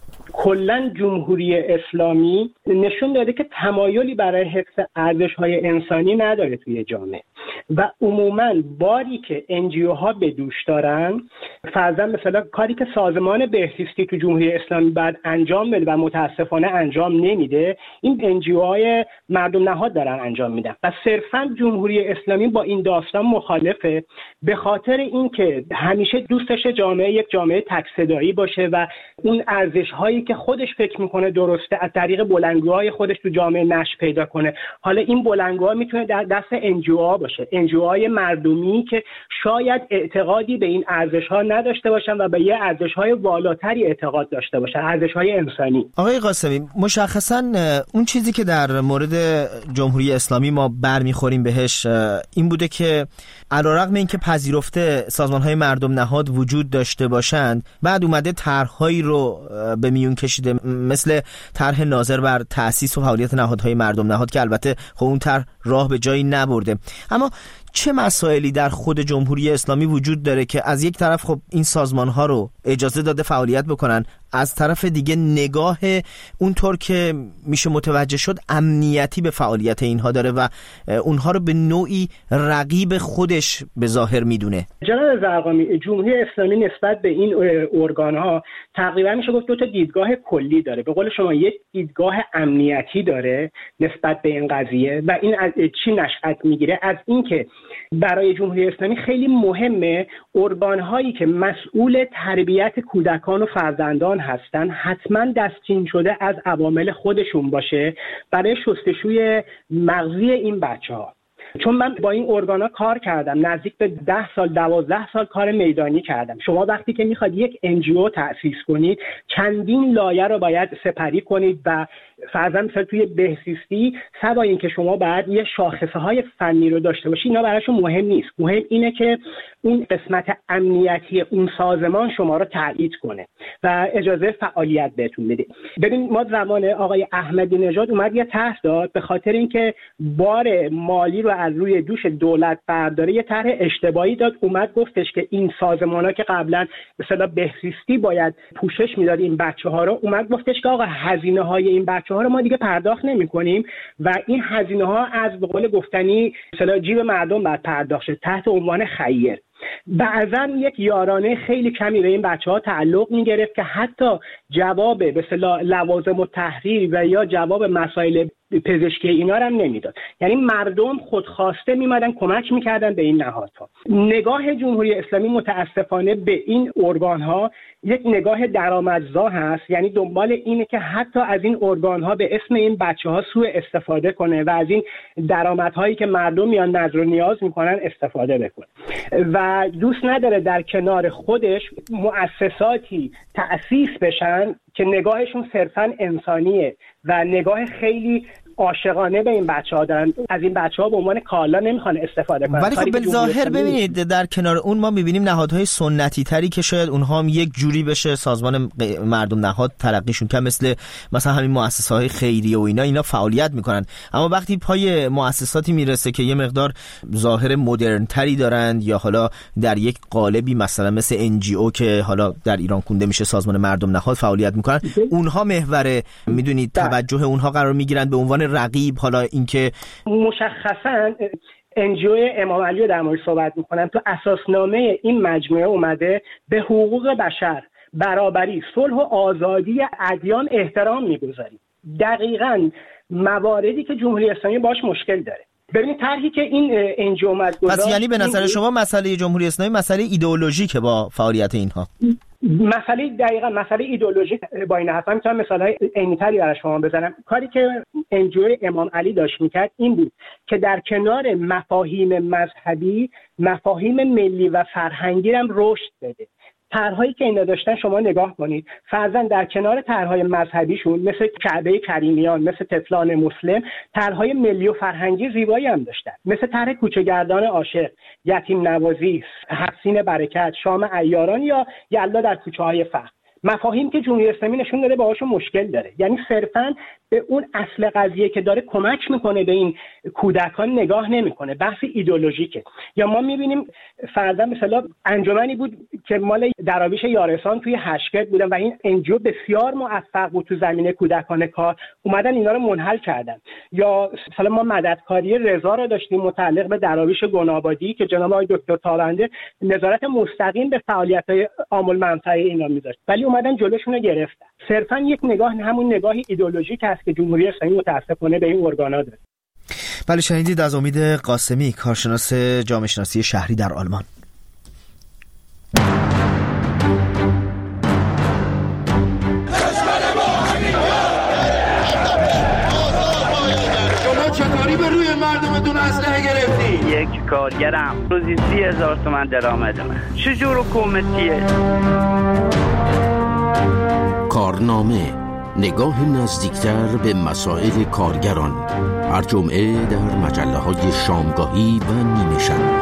کلاً جمهوری اسلامی نشون داده که تمایلی برای حفظ ارزش‌های انسانی نداره توی جامعه و عموماً باری که انجیو ها به دوش دارن، فرضاً مثلا کاری که سازمان بهزیستی تو جمهوری اسلامی بعد انجام بده و متاسفانه انجام نمیده، این انجیو های مردم نهاد دارن انجام میدن و صرفاً جمهوری اسلامی با این داستان مخالفه، به خاطر اینکه همیشه دوستش جامعه یک جامعه تک صدایی باشه و اون ارزش‌هایی که خودش فکر میکنه درسته از طریق بلندگوهای خودش تو جامعه نشر پیدا کنه. حالا این بلندگوها میتونه در دست انجیو ها باشه، انجیو های مردمی که شاید اعتقادی به این ارزش‌ها نداشته باشن و به یه ارزش‌های والاتری اعتقاد داشته باشن، ارزش‌های انسانی. آقای قاسمی، مشخصاً اون چیزی که در مورد جمهوری اسلامی ما برمیخوریم بهش این بوده که علیرغم اینکه پذیرفته سازمان‌های مردم نهاد وجود داشته باشند، بعد اومده طرح‌هایی رو به میون کشیده مثل طرح ناظر بر تأسیس و فعالیت نهادهای مردم نهاد که البته خب اون طرح راه به جایی نبرده. اما چه مسائلی در خود جمهوری اسلامی وجود داره که از یک طرف خب این سازمان‌ها رو اجازه داده فعالیت بکنن، از طرف دیگه نگاه اونطور که میشه متوجه شد امنیتی به فعالیت اینها داره و اونها رو به نوعی رقیب خودش به ظاهر میدونه؟ جناب زرقامی، جمهوری اسلامی نسبت به این ارگان‌ها تقریبا میشه گفت دو تا دیدگاه کلی داره. به قول شما یک دیدگاه امنیتی داره نسبت به این قضیه و این از چی نشأت میگیره؟ از اینکه برای جمهوری اسلامی خیلی مهمه ارگان‌هایی که مسئول تربیت کودکان و فرزندان هستن حتما دستچین شده از عوامل خودشون باشه برای شستشوی مغزی این بچه‌ها. چون من با این ارگانا کار کردم، نزدیک به ده سال دوازده سال کار میدانی کردم. شما وقتی که میخواد یک انجیو تأسیس کنید چندین لایه رو باید سپری کنید و فرضاً مثلا توی بهزیستی سوای این که شما باید یه شاخصه های فنی رو داشته باشید، اینا براشون مهم نیست. مهم اینه که اون قسمت امنیتی اون سازمان شما رو تایید کنه و اجازه فعالیت بهتون بده. ببین ما زمان آقای احمدی نژاد اومد یه طرح داد، به خاطر اینکه بار مالی رو از روی دوش دولت برداره یه طرح اشتباهی داد، اومد گفتش که این سازمان‌ها که قبلا به اصطلاح بهزیستی باید پوشش میداد این بچه‌ها رو، اومد گفتش که آقا هزینه‌های این بچه‌ها رو ما دیگه پرداخت نمی‌کنیم و این هزینه‌ها از به قول گفتنی اصطلاح جیب مردم باید پرداخت شه تحت عنوان خیر. بعضا یک یارانه خیلی کمی به این بچه‌ها تعلق می‌گرفت که حتی جواب به اصطلاح لوازم التحریر و یا جواب مسائل پزشکی اینا رو هم نمیداد. یعنی مردم خودخواسته میمدن کمک میکردن به این نهادها. نگاه جمهوری اسلامی متاسفانه به این ارگان‌ها یک نگاه درآمدزا هست، یعنی دنبال اینه که حتی از این ارگان‌ها به اسم این بچه‌ها سوء استفاده کنه و از این درآمدهایی که مردم میان نظر و نیاز میکنن استفاده بکنه و دوست نداره در کنار خودش مؤسساتی تأسیس بشن که نگاهشون صرفاً انسانیه و نگاه خیلی عاشقانه به این بچه‌ها دارن، از این بچه‌ها به عنوان کالا نمیخوان استفاده کنن. ولی خب بالظاهر ببینید در کنار اون ما می‌بینیم نهادهای سنتی تری که شاید اونها هم یک جوری بشه سازمان مردم نهاد ترقیشون که مثل مثلا همین مؤسسه‌های خیریه و اینا اینا فعالیت میکنن، اما وقتی پای مؤسساتی میرسه که یه مقدار ظاهر مدرن تری دارن یا حالا در یک قالبی مثلا مثل ان جی او که حالا در ایران کونده میشه سازمان مردم نهاد فعالیت میکنن، اونها محور میدونید توجه اونها قرار میگیرن به عنوان رقیب. حالا اینکه مشخصاً انجیو امام علی رو در مورد صحبت میکنم، تو اساسنامه این مجموعه اومده به حقوق بشر، برابری، صلح و آزادی ادیان احترام میگذاریم. دقیقاً مواردی که جمهوری اسلامی باش مشکل داره. ببینید طرحی که این انجیو اومد گذاشت، پس یعنی به نظر شما مسئله جمهوری اسلامی مسئله ایدئولوژیکه با فعالیت اینها؟ مسئله دقیقاً مسئله ایدئولوژیک با این حرفا میتونم مثالای عینی‌تری برای شما بزنم. کاری که انجیو امام علی داشت میکرد این بود که در کنار مفاهیم مذهبی مفاهیم ملی و فرهنگی هم رشد بده. طرحهایی که اینا داشتن شما نگاه کنید، فرضاً در کنار طرحهای مذهبیشون مثل کعبه کریمیان، مثل طفلان مسلم، طرحهای ملی و فرهنگی زیبایی هم داشتن، مثل طرح کوچه‌گردان عاشق، یتیم نوازی، حسین برکت، شام عیاران یا یلدا در کوچه‌های فقر. مفاهیم که جمهوری اسلامی نشون داده باهاشون مشکل داره، یعنی صرفاً به اون اصل قضیه که داره کمک میکنه به این کودکان نگاه نمیکنه، بحث ایدئولوژیکه. یا ما میبینیم فرضاً مثلا انجمنی بود که مال دراویش یارسان توی هشگرد بودن و این انجیو بسیار موفق بود تو زمینه کودکان کار، اومدن اینا رو منحل کردن. یا مثلا ما مددکاری رضا رو داشتیم متعلق به دراویش گنابادی که جناب آقای دکتر تابنده نظارت مستقیم به فعالیت‌های عامل منفعه اینا می‌ذاشت، ولی اومدن جلوشون رو گرفتن. صرفاً یک نگاه، همون نگاهی ایدئولوژیک است که جمهوری اسلامی متأسفانه به این ارگانا داره. بله، شنیدید از امید قاسمی، کارشناس جامعه شناسی شهری در آلمان. شما چطوری به روی مردمتون اسلحه گرفتی؟ یک کارگرم روزی سی هزار تومن درآمد من. چجور حکومتیه؟ کارنامه، نگاه نزدیکتر به مسائل کارگران، هر جمعه در مجله‌های شامگاهی و نیمه شب.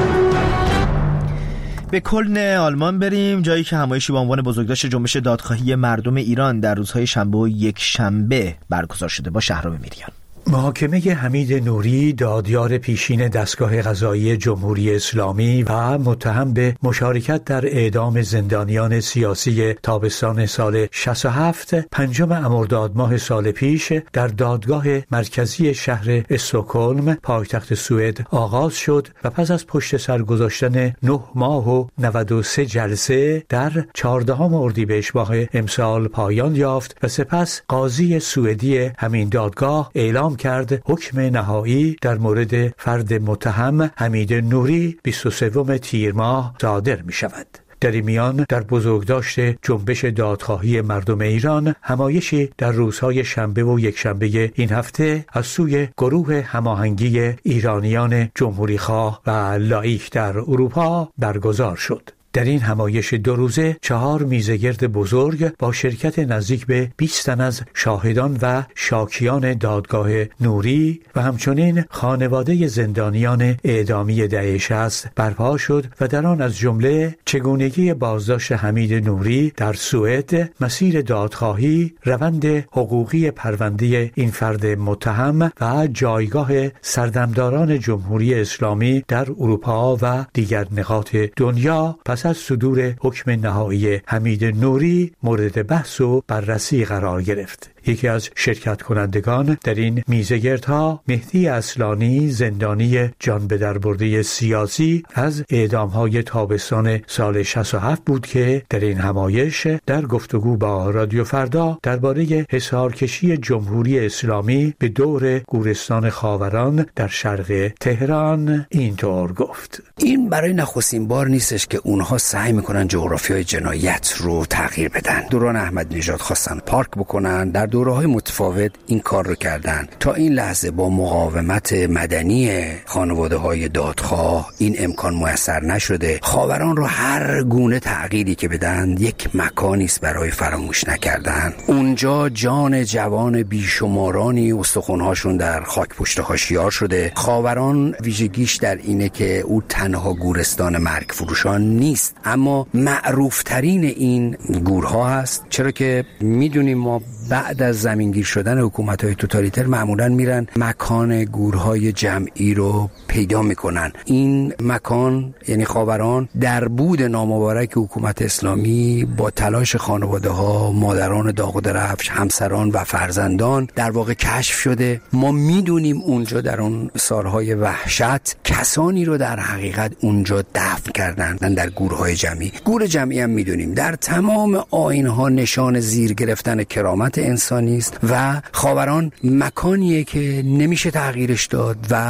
به کلن آلمان بریم، جایی که همایشی با عنوان بزرگداشت جنبش دادخواهی مردم ایران در روزهای شنبه و یک شنبه برگزار شده. با شهرام میریان. محاکمه حمید نوری، دادیار پیشین دستگاه قضایی جمهوری اسلامی و متهم به مشارکت در اعدام زندانیان سیاسی تابستان سال شصت و هفت، پنجم مرداد ماه سال پیش در دادگاه مرکزی شهر استکهلم پایتخت سوئد آغاز شد و پس از پشت سر گذاشتن نه ماه و نود و سه جلسه در چهاردهم اردیبهشت ماه امسال پایان یافت و سپس قاضی سوئدی همین دادگاه اعلام کرد حکم نهایی در مورد فرد متهم حمید نوری بیست و سوم تیر ماه صادر می شود. در این میان در بزرگداشت جنبش دادخواهی مردم ایران، همایشی در روزهای شنبه و یکشنبه این هفته از سوی گروه هماهنگی ایرانیان جمهوری خواه و لایک در اروپا برگزار شد. در این همایش دو روزه چهار میزگرد بزرگ با شرکت نزدیک به بیست تن از شاهدان و شاکیان دادگاه نوری و همچنین خانواده زندانیان اعدامی دهه شصت برپا شد و در آن از جمله چگونگی بازداشت حمید نوری در سوئد، مسیر دادخواهی، روند حقوقی پرونده این فرد متهم و جایگاه سردمداران جمهوری اسلامی در اروپا و دیگر نقاط دنیا پس از صدور حکم نهایی حمید نوری مورد بحث و بررسی قرار گرفت. یکی از شرکت کنندگان در این میزگردها، مهدی اصلانی، زندانی جان به در برده سیاسی از اعدام‌های تابستان سال شصت و هفت بود که در این همایش در گفتگو با رادیو فردا درباره حصارکشی جمهوری اسلامی به دور گورستان خاوران در شرق تهران اینطور گفت: این برای نخستین بار نیستش که اونها سعی میکنن جغرافیای جنایت رو تغییر بدن. دوران احمدی نژاد خواستن پارک بکنن، در دوره‌های متفاوت این کار رو کردن. تا این لحظه با مقاومت مدنی خانواده‌های دادخواه این امکان میسر نشده. خاوران رو هر گونه تغییری که بدن یک مکانی است برای فراموش نکردن. اونجا جان جوان بیشمارانی استخوان‌هاشون در خاک پشت حاشیه‌ها شده. خاوران ویژگیش در اینه که او تنها گورستان مرگ فروشان نیست، اما معروف ترین این گورها هست، چرا که میدونیم ما بعد از زمینگیر شدن حکومت‌های توتالیتر معمولاً میرن مکان گورهای جمعی رو پیدا میکنن. این مکان یعنی خاوران در بود نامبارک حکومت اسلامی با تلاش خانواده‌ها، مادران داغ و درفش، همسران و فرزندان در واقع کشف شده. ما میدونیم اونجا در اون سالهای وحشت کسانی رو در حقیقت اونجا دفن کردن در گورهای جمعی. گور جمعی هم میدونیم در تمام آیین‌ها نشان زیر گرفتن کرامت انسانی است و خاوران مکانیه که نمیشه تغییرش داد و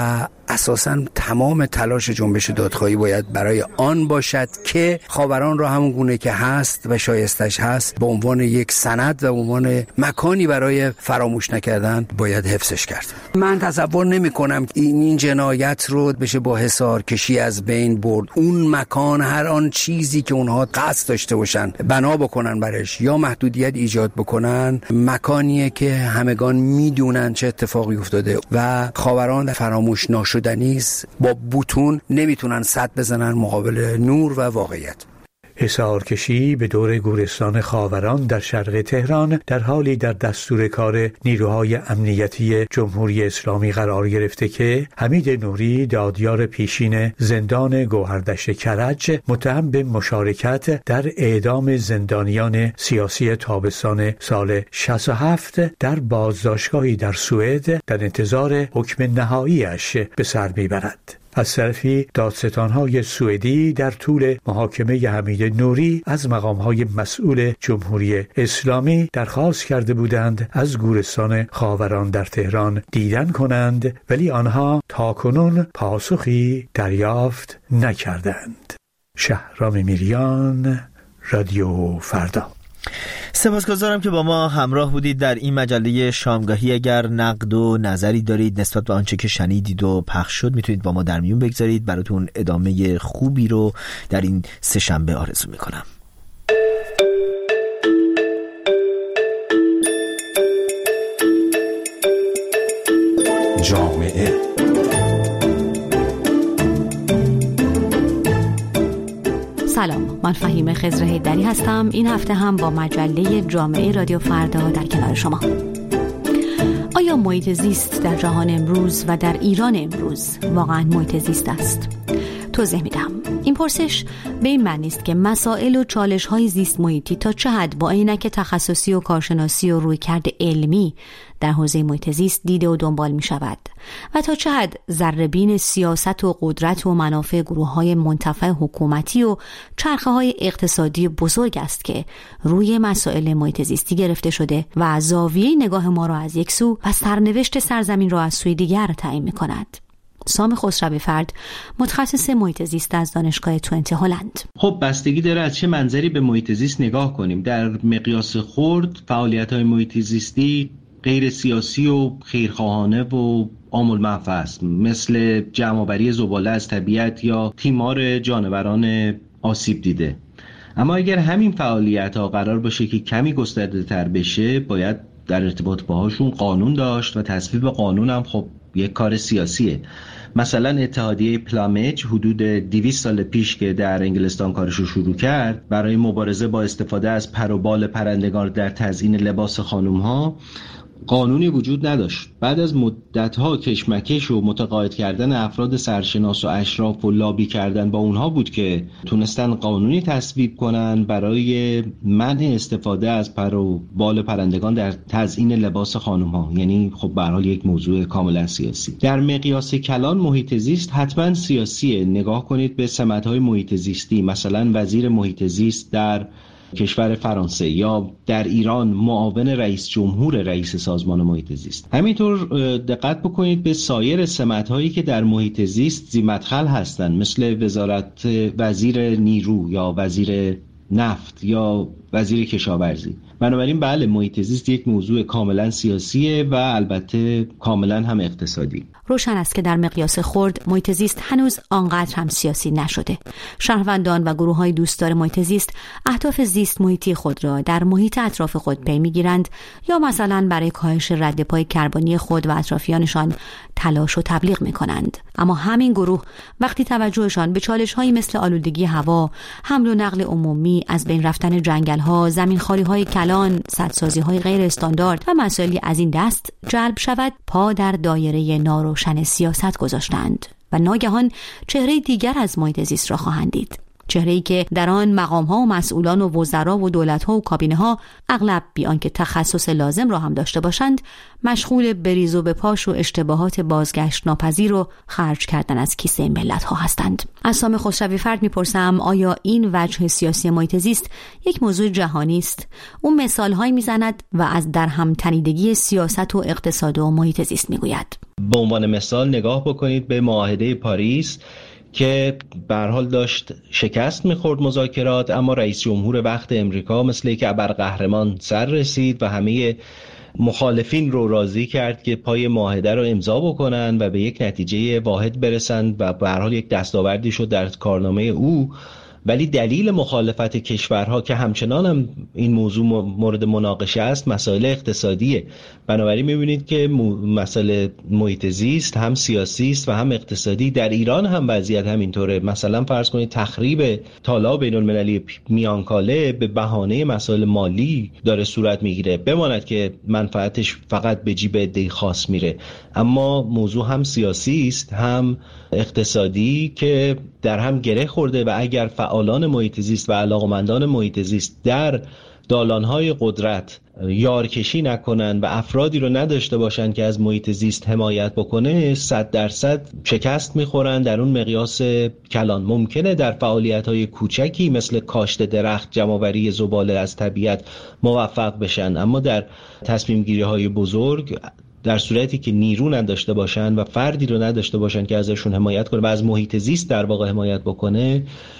اساساً تمام تلاش جنبش دادخواهی باید برای آن باشد که خاوران را همون گونه که هست و شایستش هست به عنوان یک سند و به عنوان مکانی برای فراموش نکردن باید حفظش کرد. من تصور نمی کنم این, این جنایت رو بشه با حصار کشی از بین برد. اون مکان، هر آن چیزی که اونها قصد داشته باشن بنا بکنن برش یا محدودیت ایجاد بکنن، مکانیه که همگان میدونن چه اتفاقی افتاده و خاوران فراموش ناشدنی است. با بوتون نمیتونن سد بزنن مقابل نور و واقعیت. حصارکشی به دور گورستان خاوران در شرق تهران در حالی در دستور کار نیروهای امنیتی جمهوری اسلامی قرار گرفته که حمید نوری، دادیار پیشین زندان گوهردشت کرج، متهم به مشارکت در اعدام زندانیان سیاسی تابستان سال شصت و هفت در بازداشتگاهی در سوئد در انتظار حکم نهاییش به سر میبرد. از طرفی دادستان‌های سوئدی در طول محاکمه حمید نوری از مقام‌های مسئول جمهوری اسلامی درخواست کرده بودند از گورستان خاوران در تهران دیدن کنند، ولی آنها تاکنون پاسخی دریافت نکردند. شهرام میریان، رادیو فردا. سپاسگزارم که با ما همراه بودید در این مجله شامگاهی. اگر نقد و نظری دارید نسبت به آنچه که شنیدید و پخش شد میتونید با ما در میون بگذارید. براتون ادامه خوبی رو در این سه شنبه آرزو میکنم. جامعه سلام، من فهیمه خضر حیدری هستم. این هفته هم با مجله جامعه رادیو فردا در کنار شما. آیا محیط زیست در جهان امروز و در ایران امروز واقعا محیط زیست است؟ توضیح میدم. این پرسش به این معنی است که مسائل و چالش‌های زیست محیطی تا چه حد با عینک تخصصی و کارشناسی و رویکرد علمی در حوزه محیط زیست دیده و دنبال می شود و تا چه حد ذره‌بین سیاست و قدرت و منافع گروه‌های منتفع حکومتی و چرخه‌های اقتصادی بزرگ است که روی مسائل محیط زیستی گرفته شده و زاویه نگاه ما را از یک سو و سرنوشت سرزمین را از سوی دیگر تعیین می‌کند. سام خسروی فرد، متخصص محیط زیست از دانشگاه تورنتو هلند. خب بستگی داره از چه منظری به محیط زیست نگاه کنیم. در مقیاس خرد فعالیت‌های محیط زیستی غیر سیاسی و خیرخواهانه و عام المنفعه است، مثل جمع‌آوری زباله از طبیعت یا تیمار جانوران آسیب دیده. اما اگر همین فعالیت‌ها قرار باشه که کمی گسترده‌تر بشه، باید در ارتباط باهاشون قانون داشت و تصویب قانون هم خب یک کار سیاسیه. مثلا اتحادیه پلامج حدود دویست سال پیش که در انگلستان کارشو شروع کرد، برای مبارزه با استفاده از پر و بال پرندگان در تزیین لباس خانم‌ها قانونی وجود نداشت. بعد از مدت‌ها کشمکش و متقاعد کردن افراد سرشناس و اشراف و لابی کردن با اونها بود که تونستن قانونی تصویب کنن برای منع استفاده از پر و بال پرندگان در تزیین لباس خانم‌ها. یعنی خب به هر حال یک موضوع کاملا سیاسی. در مقیاس کلان محیط زیست حتما سیاسیه. نگاه کنید به سمت‌های محیط زیستی، مثلا وزیر محیط زیست در کشور فرانسه یا در ایران معاون رئیس جمهور رئیس سازمان محیط زیست. همینطور دقت بکنید به سایر سمت‌هایی که در محیط زیست ذی‌مدخل هستند، مثل وزارت وزیر نیرو یا وزیر نفت یا وزیر کشاورزی. بنابراین بله، محیط زیست یک موضوع کاملا سیاسیه و البته کاملا هم اقتصادی. روشن است که در مقیاس خرد محیط زیست هنوز آنقدر هم سیاسی نشده. شهروندان و گروه‌های دوستدار محیط زیست اهداف زیست محیطی خود را در محیط اطراف خود پی می‌گیرند یا مثلا برای کاهش رد پای کربنی خود و اطرافیانشان تلاش و تبلیغ می‌کنند. اما همین گروه وقتی توجهشان به چالش‌هایی مثل آلودگی هوا، حمل و نقل عمومی، از بین رفتن جنگل‌ها، زمینخواری‌های کلان، سدسازی‌های غیر استاندارد و مسائلی از این دست جلب شود، پا در دایره ناروشن سیاست گذاشتند و ناگهان چهره دیگر از محیط زیست را خواهند دید. چهره‌ای که در آن مقام‌ها و مسئولان و وزرا و دولت‌ها و کابینه‌ها اغلب بی آنکه تخصص لازم را هم داشته باشند مشغول بریز و بپاش و اشتباهات بازگشت ناپذیر و خرج کردن از کیسه ملت‌ها هستند. از سام خسروی فرد می‌پرسم آیا این وجه سیاسی محیط زیست یک موضوع جهانی است؟ اون مثال‌هایی می‌زند و از درهم تنیدگی سیاست و اقتصاد و محیط زیست می‌گوید. به عنوان مثال نگاه بکنید به معاهده پاریس که به هر حال داشت شکست می‌خورد مذاکرات، اما رئیس جمهور وقت امریکا مثل که ابرقهرمان سر رسید و همه مخالفین رو راضی کرد که پای معاهده رو امضا بکنن و به یک نتیجه واحد برسند و به هر حال یک دستاوردی شد در کارنامه او. ولی دلیل مخالفت کشورها که همچنان هم این موضوع مورد مناقشه است مسائل اقتصادیه. بنابراین می‌بینید که مسئله محیط زیست هم سیاسی است و هم اقتصادی. در ایران هم وضعیت همینطوره. مثلا فرض کنید تخریب تالاب بین‌المللی میانکاله به بهانه مسائل مالی داره صورت میگیره، بماند که منفعتش فقط به جیب عده‌ای خاص میره، اما موضوع هم سیاسی است هم اقتصادی که در هم گره خورده و اگر فعالان محیط زیست و علاقمندان محیط زیست در دالانهای قدرت یارکشی نکنن و افرادی رو نداشته باشن که از محیط زیست حمایت بکنه، صد درصد شکست میخورن در اون مقیاس کلان. ممکنه در فعالیت‌های کوچکی مثل کاشت درخت، جمع‌آوری زباله از طبیعت موفق بشن، اما در تصمیم گیری های بزرگ در صورتی که نیرو نداشته باشن و فردی رو نداشته باشن که ازشون حمایت کنه و از محیط زیست در واقع حمایت بکنه،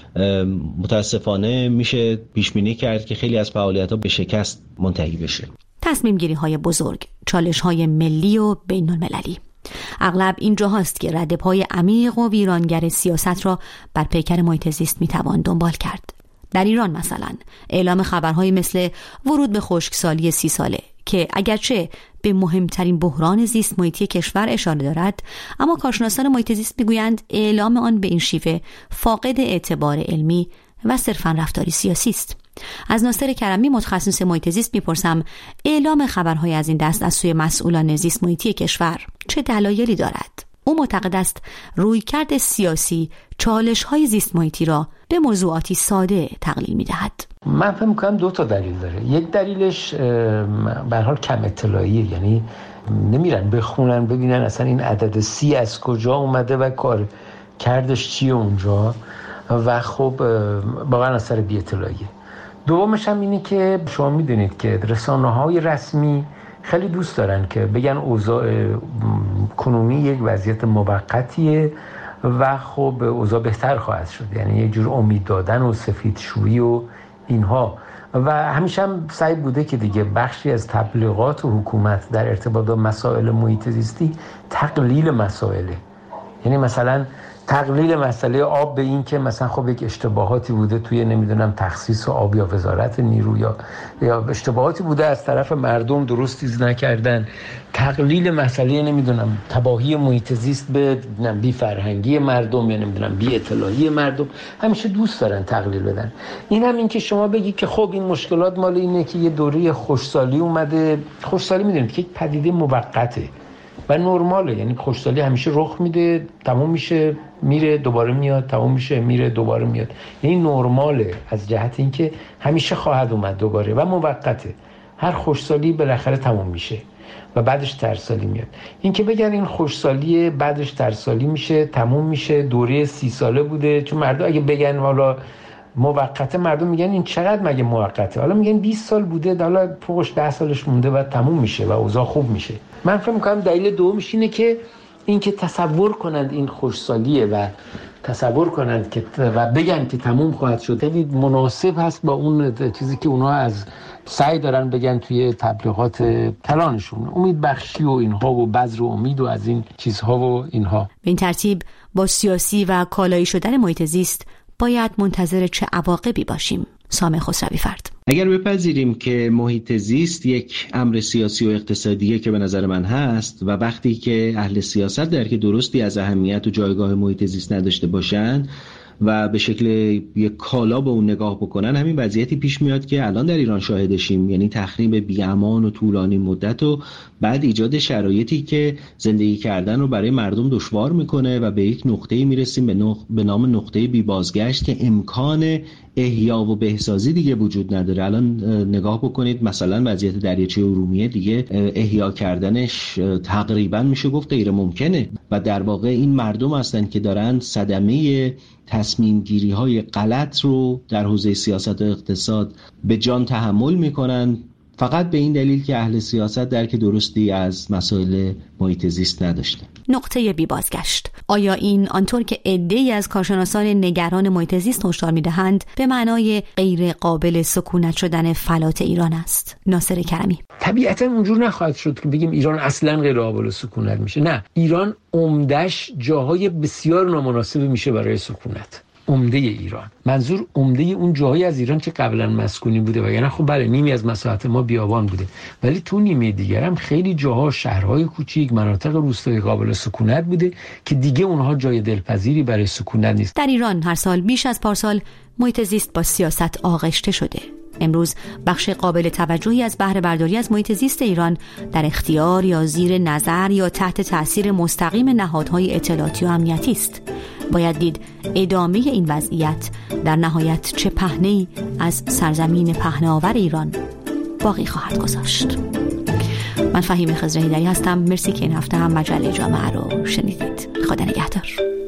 متاسفانه میشه پیش بینی کرد که خیلی از فعالیت‌ها به شکست منتهی بشه. تصمیم گیری های بزرگ، چالش های ملی و بین المللی. اغلب این جاهاست که ردپای عمیق و ویرانگر سیاست را بر پیکر محیط زیست میتوان دنبال کرد. در ایران مثلا اعلام خبرهای مثل ورود به خشکسالی سی ساله که اگرچه به مهمترین بحران زیست محیطی کشور اشاره دارد، اما کارشناسان محیط زیست میگویند اعلام آن به این شیوه فاقد اعتبار علمی و صرفاً رفتاری سیاسی است. از ناصر کرمی متخصص محیط زیست میپرسم اعلام خبرهای از این دست از سوی مسئولان زیست محیطی کشور چه دلایلی دارد؟ او معتقد است رویکرد سیاسی چالش‌های زیست محیطی را به موضوعاتی ساده تقلیل می‌دهد. من فکر می‌کنم دو تا دلیل داره. یک دلیلش به هر حال کم اطلاعیه، یعنی نمیرن بخونن ببینن اصلا این عدد سی از کجا اومده و کار کردش چیه اونجا و خب واقعا اثر بی اطلاعیه. دومش هم اینه که شما می‌دونید که رسانه‌های رسمی خیلی دوست دارن که بگن اوضاع کنونی یک وضعیت موقتیه و خب اوضاع بهتر خواهد شد، یعنی یه جور امید دادن و سفیدشویی و اینها. و همیشه هم سعی بوده که دیگه بخشی از تبلیغات و حکومت در ارتباط با مسائل محیط زیستی تقلیل مسائله، یعنی مثلا تقلیل مسئله آب به این که مثلا خب یک اشتباهاتی بوده توی نمیدونم تخصیص آب یا وزارت نیرو یا یا اشتباهاتی بوده از طرف مردم درست چیز نکردن، تقلیل مسئله نمیدونم تباهی محیط زیست به بی فرهنگی مردم یا نمیدونم بی اطلاعی مردم، همیشه دوست دارن تقلیل بدن. این هم این که شما بگی که خب این مشکلات مال اینه که یه دوره خوشسالی اومده. خوشسالی میدونید که یک پدیده موقته و نرماله، یعنی خوشسالی همیشه رخ میده، تموم میشه میره دوباره میاد، تموم میشه میره دوباره میاد، یعنی نرماله از جهت اینکه همیشه خواهد اومد دوباره و موقته. هر خوشسالی بالاخره تموم میشه و بعدش ترسالی میاد. این که بگن این خوشسالی بعدش ترسالی میشه تموم میشه دوره سی ساله بوده، چون مردم اگه بگن والا موقته مردم میگن این چقدر مگه موقته، حالا میگن بیست سال بوده، حالا فوقش ده سالش مونده و تموم میشه و اوضاع خوب میشه. من فکر می‌کنم دلیل دومش اینه که اینکه تصور کنند این خوشسالیه و تصور کنند که و بگن که تموم خواهد شد، خیلی مناسب هست با اون چیزی که اونا از سعی دارن بگن توی تبلیغات کلانشون، امید بخشی و اینها و بذر و امید و از این چیزها و اینها. به این ترتیب با سیاسی و کالایی شدن محیط زیست باید منتظر چه عواقبی باشیم؟ سام خسروی فرد. اگر بپذیریم که محیط زیست یک امر سیاسی و اقتصادیه که به نظر من هست و وقتی که اهل سیاست درک درستی از اهمیت و جایگاه محیط زیست نداشته باشند و به شکل یک کالا به اون نگاه بکنن، همین وضعیتی پیش میاد که الان در ایران شاهدشیم، یعنی تخریب بی‌امان و طولانی مدت و بعد ایجاد شرایطی که زندگی کردن رو برای مردم دشوار میکنه و به یک نقطه‌ای میرسیم به, نق... به نام نقطه بی بازگشت که امکان احیا و بهسازی دیگه وجود نداره. الان نگاه بکنید مثلا وضعیت دریاچه ارومیه دیگه احیا کردنش تقریبا میشه گفت غیر ممکنه و در واقع این مردم هستن که دارن صدمه تصمیم گیری های غلط رو در حوزه سیاست و اقتصاد به جان تحمل میکنن، فقط به این دلیل که اهل سیاست درک درستی از مسائل محیط زیست نداشته. نقطه بی بازگشت. آیا این آنطور که عده‌ای از کارشناسان نگران محیط زیست هشدار می‌دهند به معنای غیر قابل سکونت شدن فلات ایران است؟ ناصر کرمی: طبیعتاً اونجور نخواهد شد که بگیم ایران اصلاً غیر قابل سکونت میشه. نه، ایران عمده‌اش جاهای بسیار نامناسب میشه برای سکونت. عمده ایران، منظور عمده اون جاهایی از ایران که قبلا مسکونی بوده، وگرنه خب برای نیمی از مساحت ما بیابان بوده، ولی تو نیمه دیگر هم خیلی جاها شهرهای کوچیک، مناطق روستایی قابل سکونت بوده که دیگه اونها جای دلپذیری برای سکونت نیست. در ایران هر سال بیش از پارسال محیط زیست با سیاست آغشته شده. امروز بخش قابل توجهی از بهره برداری از محیط زیست ایران در اختیار یا زیر نظر یا تحت تأثیر مستقیم نهادهای اطلاعاتی و امنیتی است. باید دید ادامه این وضعیت در نهایت چه پهنه‌ای از سرزمین پهنه‌آور ایران باقی خواهد گذاشت. من فهیمه خضره‌ایدری هستم. مرسی که این هفته هم مجله جامعه رو شنیدید. خدا نگهدار.